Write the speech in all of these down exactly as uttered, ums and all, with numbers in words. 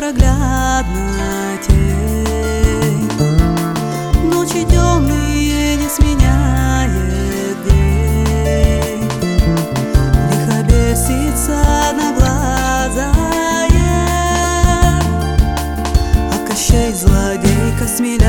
непроглядна тень. Ночи темные не сменяет день. Лихо бесится одноглазая, а Кощей злодей косьми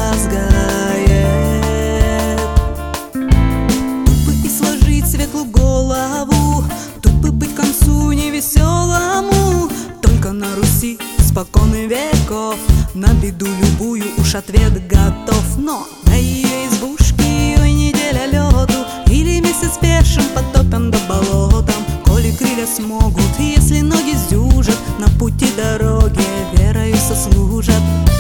лязгает. Тут бы и сложить светлую голову, тут бы быть к концу невеселому. Только на Руси спокойных веков на беду любую уж ответ готов. Но на ее избушке ой неделя лету, или месяц пешим потопим до болотом. Коли крылья смогут, если ноги сдюжат, на пути дороги верою сослужат.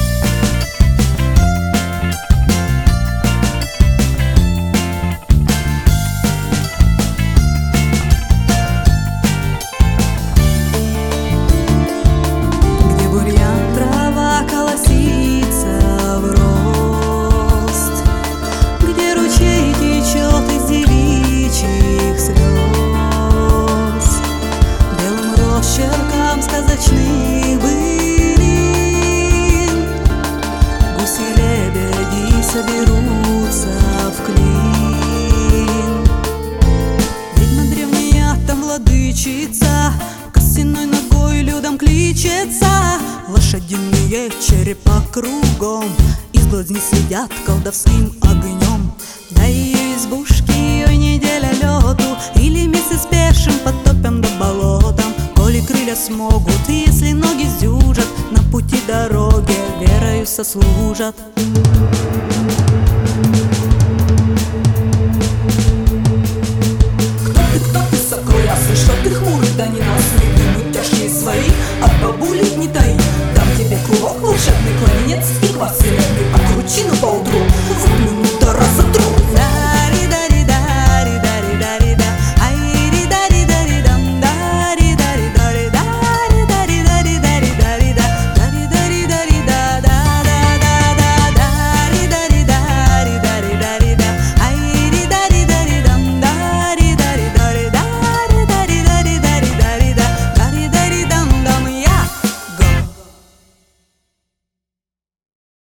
Сказочных былин гуси-лебеди соберутся в клин. Ведьма древняя там владычица, костяной ногой людям кличется. Лошадиные черепа кругом, из глазни следят колдовским огнем. До ее избушки ой неделя лету, или месяц пешим потопим до болотом. Коли крылья смогут, если ноги сдюжат, на пути дороги верою сослужат.